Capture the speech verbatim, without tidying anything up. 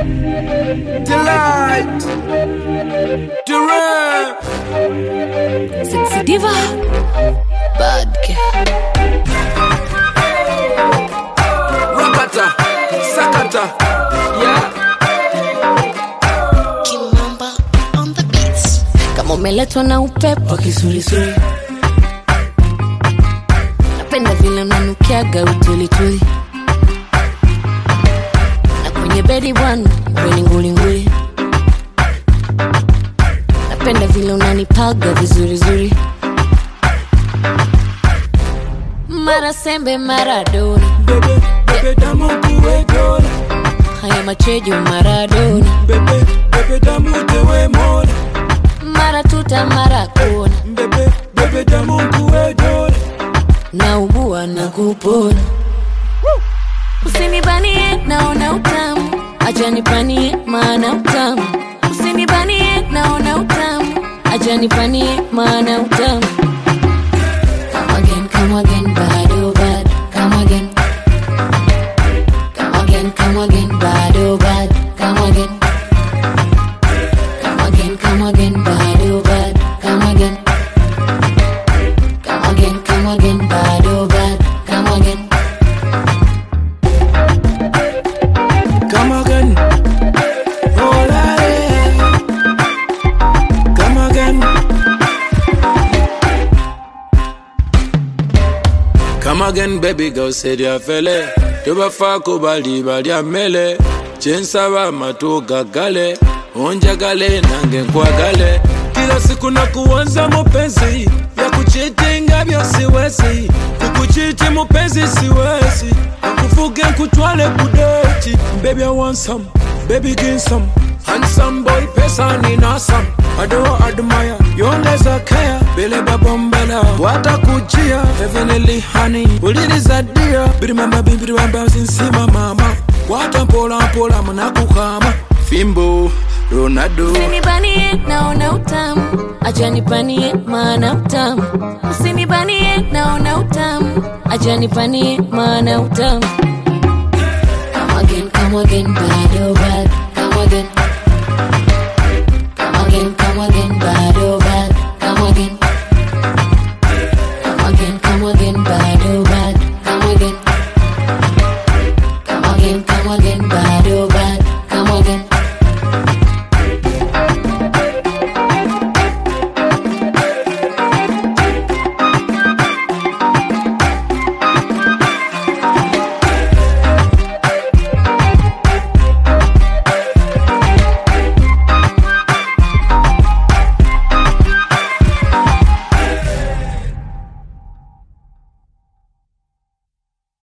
Delight. Durant. Sexy diva. Bad girl. Rakata. Sakata. Yeah. Kimamba on the beats. Kama umeletwa na upepo kisulisuli. Napenda vile unanukiaga utuli-tuli. Na kwenye bedi bwana, weni nguli-nguli. Napenda vile unanipaga vizuri-zuri. Mara sembe Maradona. Bebe, bebe damu kuwe dola. Haya machejo Maradona. Bebe, bebe damu tewe mola. Mara tuta mara kona. Bebe, bebe damu kuwe dola. Na ugua na kupona. Usinibanie naona utamu. Acha nipanie maana utamu. Usinibanie naona utamu. Acha nipanie maana utamu. Come again, come again, bad oh bad. Come again. Come again, come again, bad oh bad. Come again. Come again, come again, bad oh bad. Come again. Come again, come again, bad oh bad. Come again. Come again. Oh la la. Come again. Come again, baby girl, said ya fele. Tuba fako bali bali amele. Chensaba matoga gale. Onja gale nange kwa gale. Kila siku na kuanza mupenzi. Ya kuchiti ngabyo siwezi. Kukuchiti mupenzi siwezi. Kufuge kutwale kudeti. Baby I want some, baby give some. Handsome boy pesa ni nasam. I don't admire, you always a care. Bele babombela, wata kujia. Heavenly honey, uliliza a dear. Birimamba birimamba sinsima mama. Wata pola pola manakukama. Fimbo, Ronaldo. Usinibanie naona utamu. Acha nipanie maana utamu. Usinibanie naona utamu. Acha nipanie maana utamu. Come again, come again, bad oh